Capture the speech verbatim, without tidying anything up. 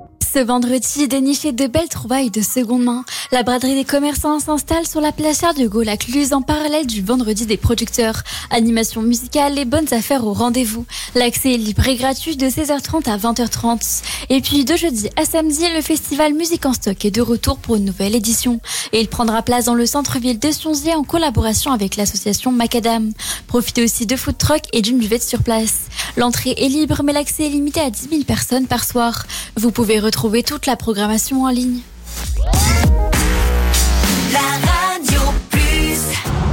Ce vendredi, dénicher de belles trouvailles de seconde main. La braderie des commerçants s'installe sur la place Charles de Gaulle à Cluse en parallèle du vendredi des producteurs. Animation musicale et bonnes affaires au rendez-vous. L'accès est libre et gratuit de seize heures trente à vingt heures trente. Et puis de jeudi à samedi, le festival Musique en Stock est de retour pour une nouvelle édition. Et il prendra place dans le centre-ville de Sionzier en collaboration avec l'association Macadam. Profitez aussi de food truck et d'une buvette sur place. L'entrée est libre mais l'accès est limité à dix mille personnes par soir. Vous pouvez retrouver toute la programmation en ligne.